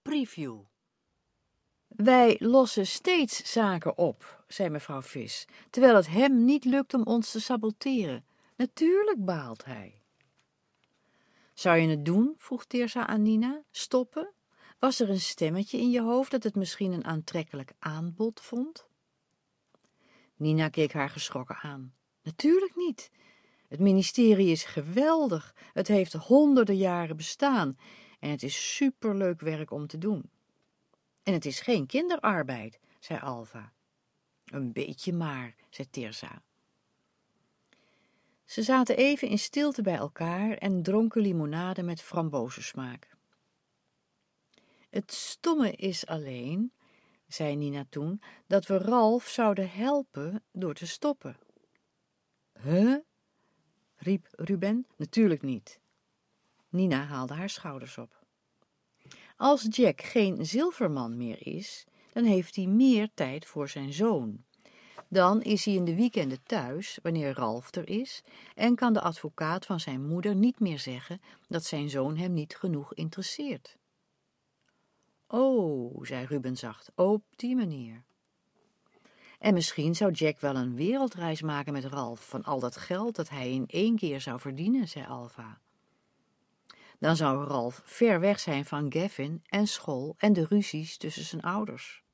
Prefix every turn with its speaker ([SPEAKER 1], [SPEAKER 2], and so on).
[SPEAKER 1] preview. Wij lossen steeds zaken op, zei mevrouw Vis, terwijl het hem niet lukt om ons te saboteren. Natuurlijk baalt hij. Zou je het doen? Vroeg Teersa aan Nina. Stoppen? Was er een stemmetje in je hoofd dat het misschien een aantrekkelijk aanbod vond? Nina keek haar geschrokken aan. Natuurlijk niet. Het ministerie is geweldig. Het heeft honderden jaren bestaan en het is superleuk werk om te doen. En het is geen kinderarbeid, zei Alva. Een beetje maar, zei Teersa. Ze zaten even in stilte bij elkaar en dronken limonade met frambozensmaak. Het stomme is alleen, zei Nina toen, dat we Ralf zouden helpen door te stoppen. Huh? Riep Ruben. Natuurlijk niet. Nina haalde haar schouders op. Als Jack geen zilverman meer is, dan heeft hij meer tijd voor zijn zoon. Dan is hij in de weekenden thuis, wanneer Ralf er is, en kan de advocaat van zijn moeder niet meer zeggen dat zijn zoon hem niet genoeg interesseert. Oh, zei Ruben zacht, op die manier. En misschien zou Jack wel een wereldreis maken met Ralf van al dat geld dat hij in 1 keer zou verdienen, zei Alva. Dan zou Ralf ver weg zijn van Gavin en school en de ruzies tussen zijn ouders.